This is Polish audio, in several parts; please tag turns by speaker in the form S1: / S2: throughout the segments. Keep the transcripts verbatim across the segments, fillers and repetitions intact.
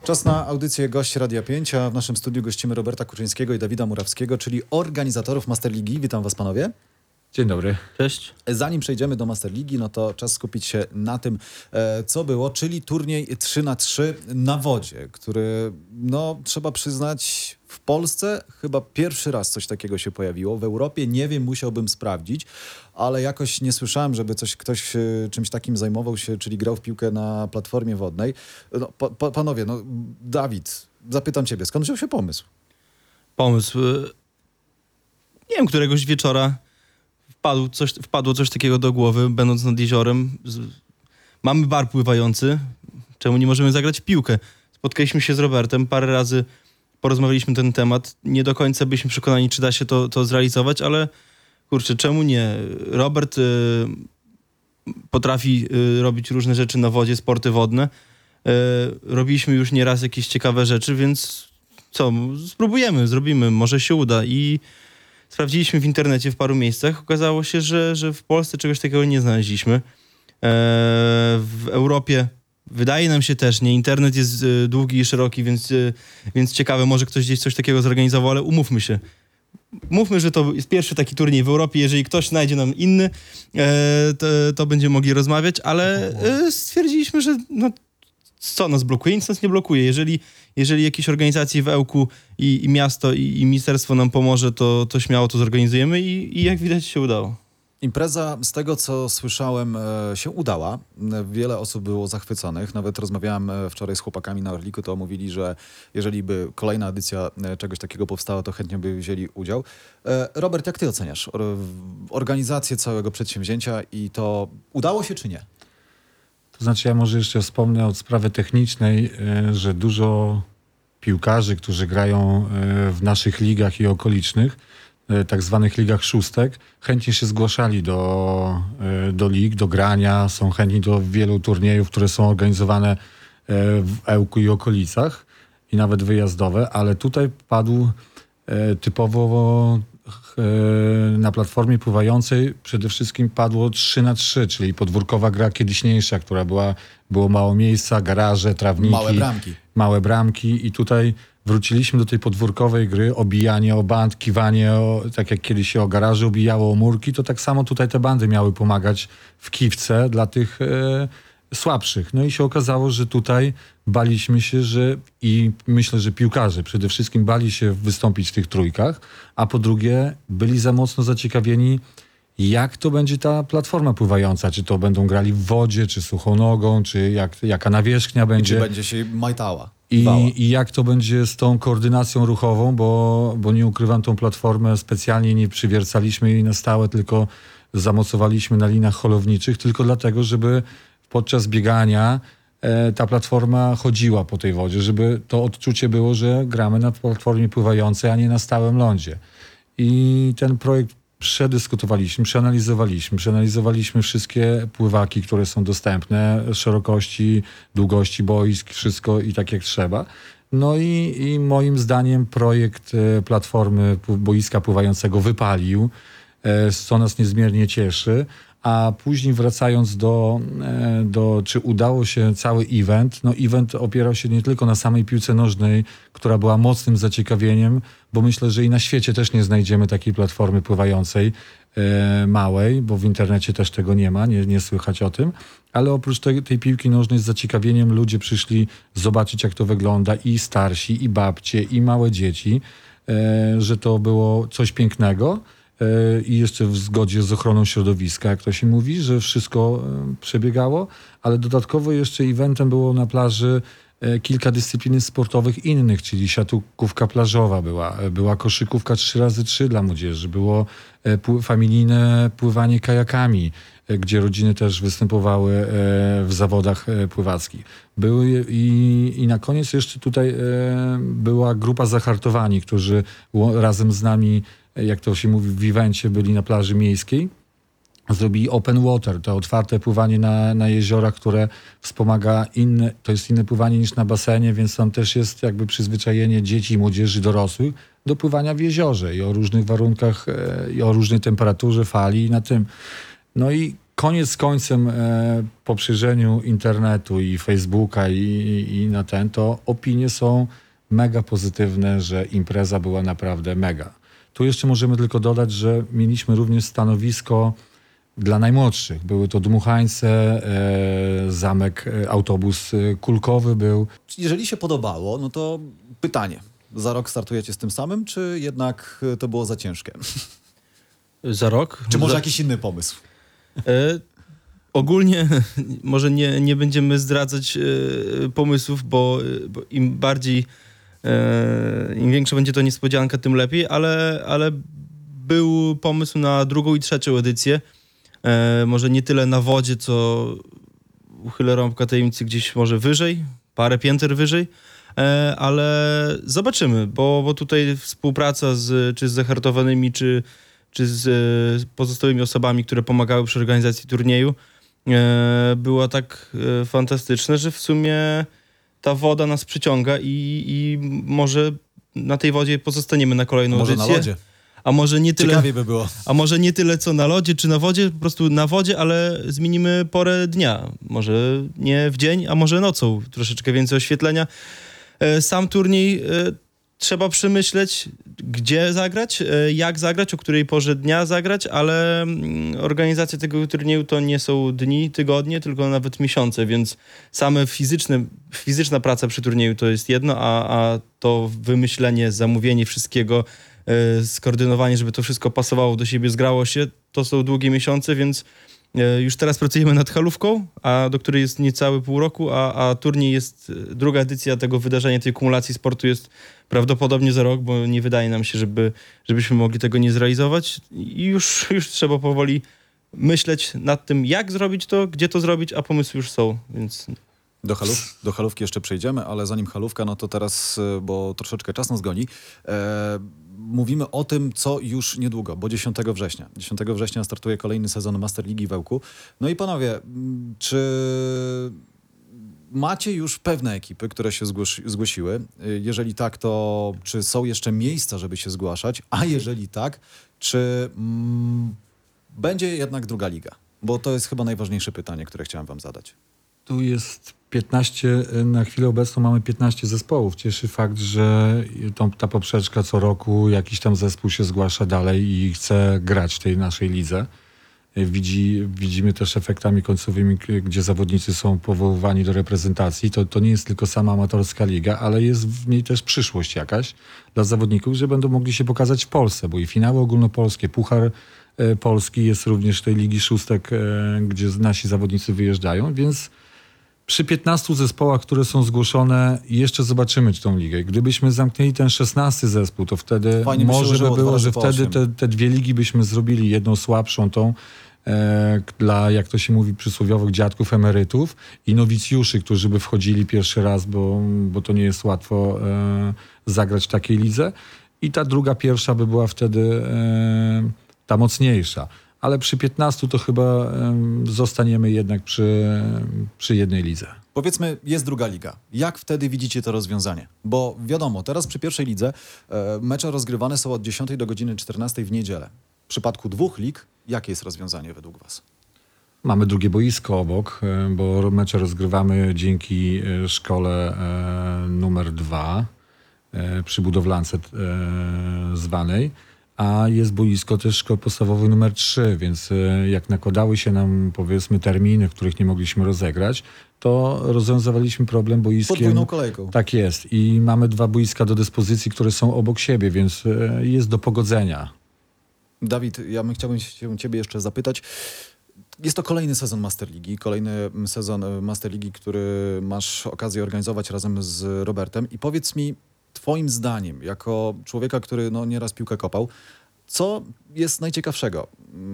S1: Czas na audycję Gość Radia pięć, a w naszym studiu gościmy Roberta Kuczyńskiego i Dawida Murawskiego, czyli organizatorów Masterligi. Witam was, panowie.
S2: Dzień dobry.
S3: Cześć.
S1: Zanim przejdziemy do Masterligi, no to czas skupić się na tym, e, co było, czyli turniej trzy na trzy na wodzie, który, no trzeba przyznać, w Polsce chyba pierwszy raz coś takiego się pojawiło. W Europie nie wiem, musiałbym sprawdzić, ale jakoś nie słyszałem, żeby coś, ktoś e, czymś takim zajmował się, czyli grał w piłkę na platformie wodnej. No, pa, pa, panowie, no Dawid, zapytam ciebie, skąd wziął się pomysł?
S3: Pomysł. y, Nie wiem, któregoś wieczora wpadł coś, wpadło coś takiego do głowy, będąc nad jeziorem. Z- Mamy bar pływający, czemu nie możemy zagrać w piłkę? Spotkaliśmy się z Robertem, parę razy porozmawialiśmy na ten temat. Nie do końca byliśmy przekonani, czy da się to, to zrealizować, ale kurczę, czemu nie? Robert y, potrafi y, robić różne rzeczy na wodzie, sporty wodne. Y, robiliśmy już nieraz jakieś ciekawe rzeczy, więc co, spróbujemy, zrobimy, może się uda. I sprawdziliśmy w internecie w paru miejscach. Okazało się, że, że w Polsce czegoś takiego nie znaleźliśmy. E, w Europie wydaje nam się też nie. Internet jest e, długi i szeroki, więc, e, więc ciekawe, może ktoś gdzieś coś takiego zorganizował, ale umówmy się. Mówmy, że to jest pierwszy taki turniej w Europie. Jeżeli ktoś znajdzie nam inny, e, to, to będziemy mogli rozmawiać, ale e, stwierdziliśmy, że no, co nas blokuje? Nic nas nie blokuje. Jeżeli, jeżeli jakieś organizacje w Ełku i, i miasto i, i ministerstwo nam pomoże, to, to śmiało to zorganizujemy i, i jak widać się udało.
S1: Impreza, z tego co słyszałem, e, się udała. E, Wiele osób było zachwyconych. Nawet rozmawiałem e, wczoraj z chłopakami na Orliku, to mówili, że jeżeli by kolejna edycja e, czegoś takiego powstała, to chętnie by wzięli udział. E, Robert, jak ty oceniasz or organizację całego przedsięwzięcia i to udało się czy nie?
S2: To znaczy ja może jeszcze wspomnę od sprawy technicznej, e, że dużo piłkarzy, którzy grają e, w naszych ligach i okolicznych, e, tak zwanych ligach szóstek, chętnie się zgłaszali do, e, do lig, do grania, są chętni do wielu turniejów, które są organizowane e, w Ełku i okolicach i nawet wyjazdowe, ale tutaj padł e, typowo e, na platformie pływającej przede wszystkim padło trzy na trzy, czyli podwórkowa gra kiedyśniejsza, która była, było mało miejsca, garaże, trawniki.
S1: Małe bramki.
S2: Małe bramki i tutaj wróciliśmy do tej podwórkowej gry, obijanie o band, kiwanie, o, tak jak kiedyś się o garaże obijało o murki, to tak samo tutaj te bandy miały pomagać w kiwce dla tych e, słabszych. No i się okazało, że tutaj baliśmy się, że i myślę, że piłkarze przede wszystkim bali się wystąpić w tych trójkach, a po drugie byli za mocno zaciekawieni, jak to będzie ta platforma pływająca, czy to będą grali w wodzie, czy suchą nogą, czy jak, jaka nawierzchnia
S1: I
S2: będzie.
S1: czy będzie się majtała?
S2: I,
S1: Wała?
S2: I jak to będzie z tą koordynacją ruchową, bo, bo nie ukrywam, tą platformę specjalnie nie przywiercaliśmy jej na stałe, tylko zamocowaliśmy na linach holowniczych, tylko dlatego, żeby podczas biegania e, ta platforma chodziła po tej wodzie, żeby to odczucie było, że gramy na platformie pływającej, a nie na stałym lądzie. I ten projekt przedyskutowaliśmy, przeanalizowaliśmy, przeanalizowaliśmy wszystkie pływaki, które są dostępne, szerokości, długości boisk, wszystko i tak jak trzeba. No i, i moim zdaniem projekt e, platformy pł- boiska pływającego wypalił, e, co nas niezmiernie cieszy. A później wracając do, e, do, czy udało się cały event, no event opierał się nie tylko na samej piłce nożnej, która była mocnym zaciekawieniem, bo myślę, że i na świecie też nie znajdziemy takiej platformy pływającej e, małej, bo w internecie też tego nie ma, nie, nie słychać o tym, ale oprócz tej, tej piłki nożnej z zaciekawieniem ludzie przyszli zobaczyć, jak to wygląda, i starsi, i babcie, i małe dzieci, e, że to było coś pięknego. I jeszcze w zgodzie z ochroną środowiska, jak to się mówi, że wszystko e, przebiegało, ale dodatkowo jeszcze eventem było na plaży e, kilka dyscyplin sportowych innych, czyli siatkówka plażowa była, e, była koszykówka trzy razy trzy dla młodzieży, było e, pły- familijne pływanie kajakami, e, gdzie rodziny też występowały e, w zawodach e, pływackich. Były i, i na koniec jeszcze tutaj e, była grupa zahartowani, którzy ło- razem z nami, jak to się mówi w evencie, byli na plaży miejskiej. Zrobili open water, to otwarte pływanie na, na jeziorach, które wspomaga inne, to jest inne pływanie niż na basenie, więc tam też jest jakby przyzwyczajenie dzieci, młodzieży, dorosłych do pływania w jeziorze i o różnych warunkach, e, i o różnej temperaturze, fali i na tym. No i koniec z końcem e, po przejrzeniu internetu i Facebooka i, i, i na ten, to opinie są mega pozytywne, że impreza była naprawdę mega. Tu jeszcze możemy tylko dodać, że mieliśmy również stanowisko dla najmłodszych. Były to dmuchańce, e, zamek, e, autobus e, kulkowy był.
S1: Jeżeli się podobało, no to pytanie. Za rok startujecie z tym samym, czy jednak to było za ciężkie?
S3: Za rok?
S1: Czy może
S3: za...
S1: jakiś inny pomysł?
S3: E, ogólnie może nie, nie będziemy zdradzać e, pomysłów, bo, bo im bardziej, e, im większa będzie to niespodzianka, tym lepiej, ale, ale był pomysł na drugą i trzecią edycję. E, może nie tyle na wodzie, co uchylę rąbka tajemnicy gdzieś może wyżej, parę pięter wyżej. E, ale zobaczymy, bo, bo tutaj współpraca z, czy z zahartowanymi, czy, czy z e, pozostałymi osobami, które pomagały przy organizacji turnieju, e, była tak e, fantastyczna, że w sumie ta woda nas przyciąga i, i może na tej wodzie pozostaniemy na kolejną
S1: Może
S3: edycję.
S1: na lodzie.
S3: A może nie tyle.
S1: Ciekawie by było.
S3: A może nie tyle co na lodzie czy na wodzie, po prostu na wodzie, ale zmienimy porę dnia. Może nie w dzień, a może nocą. Troszeczkę więcej oświetlenia. E, Sam turniej e, trzeba przemyśleć, gdzie zagrać, e, jak zagrać, o której porze dnia zagrać, ale mm, organizacja tego turnieju to nie są dni, tygodnie, tylko nawet miesiące, więc same fizyczne, fizyczna praca przy turnieju to jest jedno, a, a to wymyślenie, zamówienie wszystkiego, skoordynowanie, żeby to wszystko pasowało do siebie, zgrało się, to są długie miesiące, więc już teraz pracujemy nad halówką, a do której jest niecałe pół roku, a, a turniej jest, druga edycja tego wydarzenia, tej kumulacji sportu jest prawdopodobnie za rok, bo nie wydaje nam się, żeby, żebyśmy mogli tego nie zrealizować i już, już trzeba powoli myśleć nad tym, jak zrobić to, gdzie to zrobić, a pomysły już są, więc...
S1: Do, halów, do halówki jeszcze przejdziemy, ale zanim halówka, no to teraz, bo troszeczkę czas nas goni, e, mówimy o tym, co już niedługo, bo dziesiątego września. dziesiątego września startuje kolejny sezon Master Ligi w Ełku. No i panowie, czy macie już pewne ekipy, które się zgłosi, zgłosiły? Jeżeli tak, to czy są jeszcze miejsca, żeby się zgłaszać? A jeżeli tak, czy mm, będzie jednak druga liga? Bo to jest chyba najważniejsze pytanie, które chciałem wam zadać.
S2: Tu jest piętnaście, na chwilę obecną mamy piętnaście zespołów. Cieszy fakt, że tą, ta poprzeczka co roku jakiś tam zespół się zgłasza dalej i chce grać w tej naszej lidze. Widzi, widzimy też efektami końcowymi, gdzie zawodnicy są powoływani do reprezentacji. To, to nie jest tylko sama amatorska liga, ale jest w niej też przyszłość jakaś dla zawodników, że będą mogli się pokazać w Polsce, bo i finały ogólnopolskie, Puchar e, Polski jest również tej Ligi Szóstek, e, gdzie nasi zawodnicy wyjeżdżają, więc przy piętnastu zespołach, które są zgłoszone, jeszcze zobaczymy tą ligę. Gdybyśmy zamknęli ten szesnasty zespół, to wtedy
S1: Fajnie by się
S2: może by
S1: użyło dwa
S2: było,
S1: razy
S2: że
S1: po
S2: wtedy
S1: osiem.
S2: te, te dwie ligi byśmy zrobili, jedną słabszą, tą e, dla, jak to się mówi, przysłowiowych dziadków, emerytów i nowicjuszy, którzy by wchodzili pierwszy raz, bo, bo to nie jest łatwo e, zagrać w takiej lidze. I ta druga, pierwsza by była wtedy e, ta mocniejsza. Ale przy piętnastu to chyba em, zostaniemy jednak przy, przy jednej lidze.
S1: Powiedzmy, jest druga liga. Jak wtedy widzicie to rozwiązanie? Bo wiadomo, teraz przy pierwszej lidze e, mecze rozgrywane są od dziesiątej do godziny czternastej w niedzielę. W przypadku dwóch lig, jakie jest rozwiązanie według was?
S2: Mamy drugie boisko obok, e, bo mecze rozgrywamy dzięki e, szkole e, numer dwa e, przy budowlance e, zwanej. A jest boisko też szkoły podstawowej numer trzy, więc jak nakładały się nam, powiedzmy, terminy, w których nie mogliśmy rozegrać, to rozwiązywaliśmy problem boiskiem.
S1: Podwójną kolejką.
S2: Tak jest. I mamy dwa boiska do dyspozycji, które są obok siebie, więc jest do pogodzenia.
S1: Dawid, ja bym chciałbym się ciebie jeszcze zapytać. Jest to kolejny sezon Master Ligi, kolejny sezon Master Ligi, który masz okazję organizować razem z Robertem. I powiedz mi, twoim zdaniem, jako człowieka, który no, nieraz piłkę kopał, co jest najciekawszego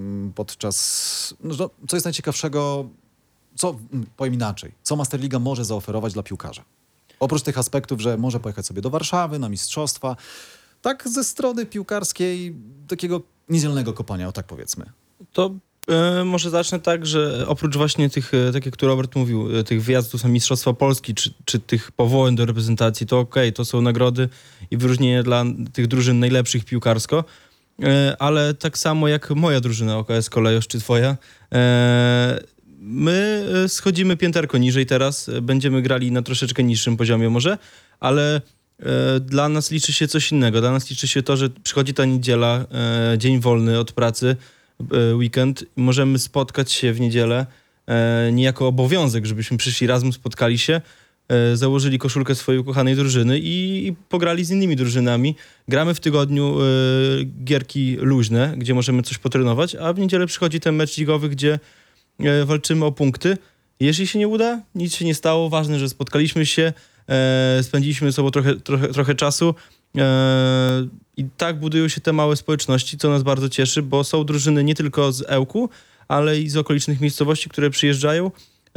S1: podczas... No, co jest najciekawszego... Co, powiem inaczej, co Master Liga może zaoferować dla piłkarza? Oprócz tych aspektów, że może pojechać sobie do Warszawy na mistrzostwa, tak ze strony piłkarskiej takiego niedzielnego kopania, o tak powiedzmy.
S3: To e, może zacznę tak, że oprócz właśnie tych, e, tak jak tu Robert mówił, e, tych wyjazdów na Mistrzostwa Polski, czy, czy tych powołań do reprezentacji, to okej, okay, to są nagrody i wyróżnienia dla tych drużyn najlepszych piłkarsko, e, ale tak samo jak moja drużyna O K S Kolejosz czy twoja, e, my e, schodzimy pięterko niżej teraz, e, będziemy grali na troszeczkę niższym poziomie może, ale e, dla nas liczy się coś innego. Dla nas liczy się to, że przychodzi ta niedziela, e, dzień wolny od pracy, e, weekend, i możemy spotkać się w niedzielę e, nie jako obowiązek, żebyśmy przyszli razem, spotkali się, e, założyli koszulkę swojej ukochanej drużyny i, i pograli z innymi drużynami. Gramy w tygodniu e, gierki luźne, gdzie możemy coś potrenować, a w niedzielę przychodzi ten mecz ligowy, gdzie e, walczymy o punkty. Jeżeli się nie uda, nic się nie stało. Ważne, że spotkaliśmy się, e, spędziliśmy ze sobą trochę, trochę, trochę czasu e, i tak budują się te małe społeczności, co nas bardzo cieszy, bo są drużyny nie tylko z Ełku, ale i z okolicznych miejscowości, które przyjeżdżają.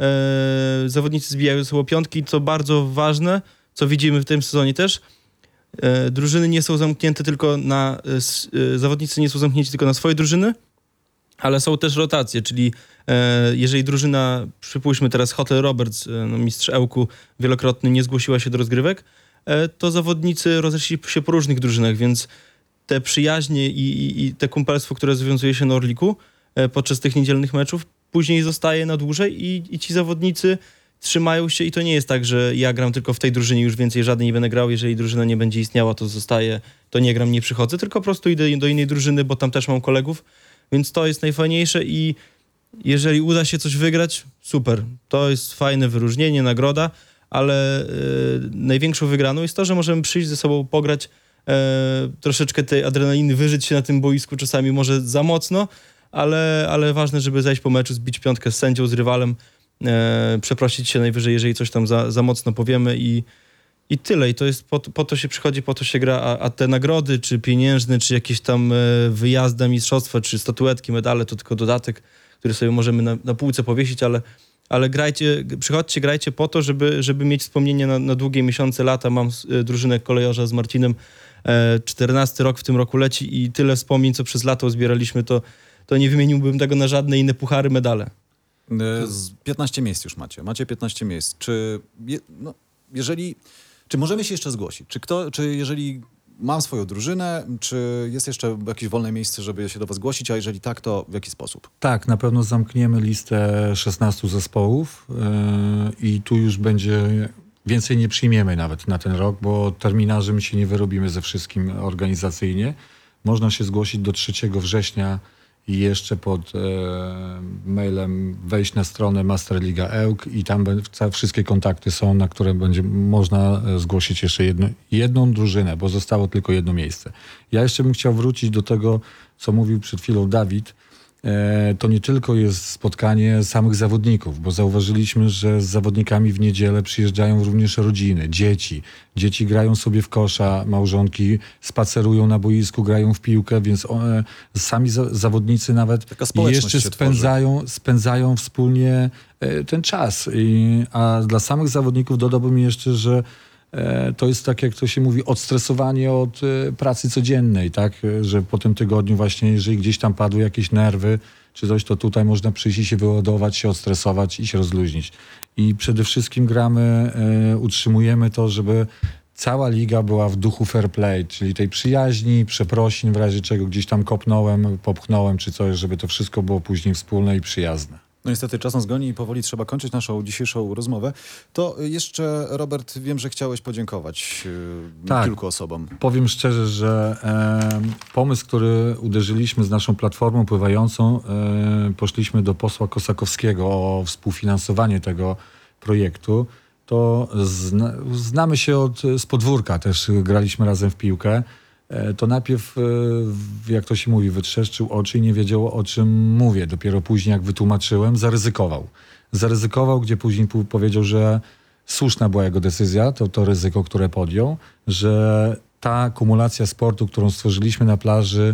S3: E, zawodnicy zbijają ze sobą piątki, co bardzo ważne, co widzimy w tym sezonie też. E, drużyny nie są zamknięte tylko na... E, s- e, zawodnicy nie są zamknięci tylko na swoje drużyny, ale są też rotacje, czyli e, jeżeli drużyna, przypuśćmy teraz Hotel Roberts, e, no, mistrz Ełku wielokrotny, nie zgłosiła się do rozgrywek, e, to zawodnicy rozeszli się po różnych drużynach, więc te przyjaźnie i, i, i te kumpelstwo, które związuje się na Orliku e, podczas tych niedzielnych meczów, później zostaje na dłużej i, i ci zawodnicy trzymają się i to nie jest tak, że ja gram tylko w tej drużynie, już więcej żadnej nie będę grał, jeżeli drużyna nie będzie istniała, to zostaje, to nie gram, nie przychodzę, tylko po prostu idę do innej drużyny, bo tam też mam kolegów, więc to jest najfajniejsze i jeżeli uda się coś wygrać, super, to jest fajne wyróżnienie, nagroda, ale y, największą wygraną jest to, że możemy przyjść ze sobą, pograć, y, troszeczkę tej adrenaliny, wyżyć się na tym boisku, czasami może za mocno, ale, ale ważne, żeby zejść po meczu, zbić piątkę z sędzią, z rywalem, e, przeprosić się najwyżej, jeżeli coś tam za, za mocno powiemy i, i tyle. I to jest, po, po to się przychodzi, po to się gra, a, a te nagrody, czy pieniężne, czy jakieś tam e, wyjazdy, mistrzostwa, czy statuetki, medale, to tylko dodatek, który sobie możemy na, na półce powiesić, ale, ale grajcie, przychodźcie, grajcie po to, żeby, żeby mieć wspomnienie na, na długie miesiące, lata. Mam e, drużynę kolejorza z Marcinem, e, czternasty rok w tym roku leci i tyle wspomnień, co przez lato zbieraliśmy, to to nie wymieniłbym tego na żadne inne puchary, medale.
S1: E, Z piętnaście miejsc już macie. Macie piętnaście miejsc. Czy, je, no, jeżeli, czy możemy się jeszcze zgłosić? Czy, kto, czy jeżeli mam swoją drużynę, czy jest jeszcze jakieś wolne miejsce, żeby się do was zgłosić, a jeżeli tak, to w jaki sposób?
S2: Tak, na pewno zamkniemy listę szesnastu zespołów yy, i tu już będzie, więcej nie przyjmiemy nawet na ten rok, bo terminarzy my się nie wyrobimy ze wszystkim organizacyjnie. Można się zgłosić do trzeciego września i jeszcze pod e, mailem wejść na stronę Masterliga Ełk i tam be- ca- wszystkie kontakty są, na które będzie można e, zgłosić jeszcze jedno, jedną drużynę, bo zostało tylko jedno miejsce. Ja jeszcze bym chciał wrócić do tego, co mówił przed chwilą Dawid. E, to nie tylko jest spotkanie samych zawodników, bo zauważyliśmy, że z zawodnikami w niedzielę przyjeżdżają również rodziny, dzieci. Dzieci grają sobie w kosza, małżonki spacerują na boisku, grają w piłkę, więc one, sami za, zawodnicy nawet
S1: Taka społeczność
S2: jeszcze
S1: się
S2: spędzają, spędzają wspólnie e, ten czas. I, a dla samych zawodników dodałbym jeszcze, że E, to jest tak, jak to się mówi, odstresowanie od e, pracy codziennej, tak? E, Że po tym tygodniu właśnie, jeżeli gdzieś tam padły jakieś nerwy czy coś, to tutaj można przyjść i się wyładować, się odstresować i się rozluźnić. I przede wszystkim gramy, e, utrzymujemy to, żeby cała liga była w duchu fair play, czyli tej przyjaźni, przeprosin w razie czego gdzieś tam kopnąłem, popchnąłem czy coś, żeby to wszystko było później wspólne i przyjazne.
S1: No niestety czas nas goni i powoli trzeba kończyć naszą dzisiejszą rozmowę. To jeszcze, Robert, wiem, że chciałeś podziękować yy,
S2: Tak.
S1: kilku osobom.
S2: Powiem szczerze, że e, pomysł, który uderzyliśmy z naszą platformą pływającą, e, poszliśmy do posła Kosakowskiego o współfinansowanie tego projektu. To zna, znamy się od, z podwórka, też graliśmy razem w piłkę. E, to najpierw, e, jak to się mówi, wytrzeszczył oczy i nie wiedział, o czym mówię. Dopiero później, jak wytłumaczyłem, zaryzykował. Zaryzykował, gdzie później p- powiedział, że słuszna była jego decyzja, to, to ryzyko, które podjął, że ta kumulacja sportu, którą stworzyliśmy na plaży,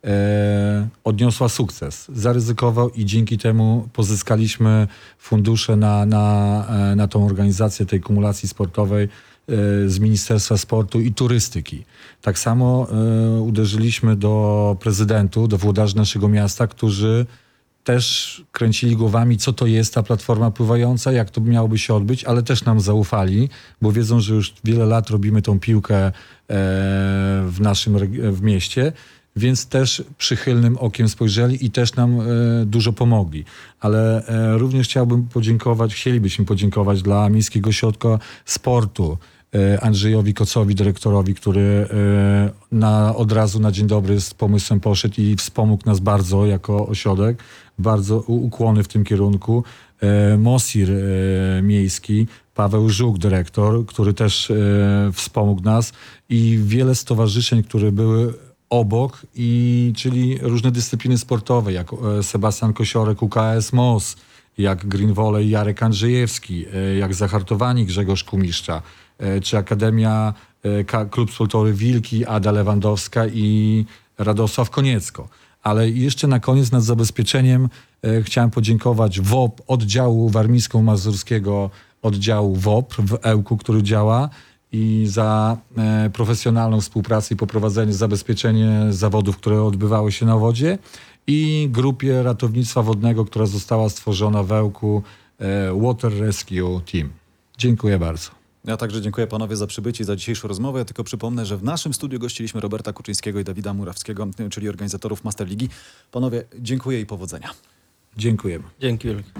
S2: e, odniosła sukces. Zaryzykował i dzięki temu pozyskaliśmy fundusze na, na, e, na tą organizację tej kumulacji sportowej e, z Ministerstwa Sportu i Turystyki. Tak samo e, uderzyliśmy do prezydentów, do włodarzy naszego miasta, którzy też kręcili głowami, co to jest ta platforma pływająca, jak to miałoby się odbyć, ale też nam zaufali, bo wiedzą, że już wiele lat robimy tą piłkę e, w naszym reg- w mieście więc też przychylnym okiem spojrzeli i też nam e, dużo pomogli. Ale e, również chciałbym podziękować, chcielibyśmy podziękować dla Miejskiego Ośrodka Sportu, e, Andrzejowi Kocowi, dyrektorowi, który e, na, od razu na dzień dobry z pomysłem poszedł i wspomógł nas bardzo jako ośrodek. Bardzo u- ukłony w tym kierunku. E, Mosir e, miejski, Paweł Żuk, dyrektor, który też e, wspomógł nas i wiele stowarzyszeń, które były obok, i, czyli różne dyscypliny sportowe, jak e, Sebastian Kosiorek, U K S M O S, jak Green Volley Jarek Andrzejewski, e, jak Zahartowani Grzegorz Kumiszcza, e, czy Akademia e, Ka- Klub Sportowy Wilki, Ada Lewandowska i Radosław Koniecko. Ale jeszcze na koniec nad zabezpieczeniem e, chciałem podziękować W O P, oddziału warmińsko-mazurskiego, oddziału W O P w Ełku, który działa, i za e, profesjonalną współpracę i poprowadzenie, zabezpieczenie zawodów, które odbywały się na wodzie, i grupie ratownictwa wodnego, która została stworzona w Ełku, e, Water Rescue Team. Dziękuję bardzo.
S1: Ja także dziękuję panowie za przybycie i za dzisiejszą rozmowę. Ja tylko przypomnę, że w naszym studiu gościliśmy Roberta Kuczyńskiego i Dawida Murawskiego, czyli organizatorów Master Ligi. Panowie, dziękuję i powodzenia.
S2: Dziękujemy.
S3: Dzięki wielkie.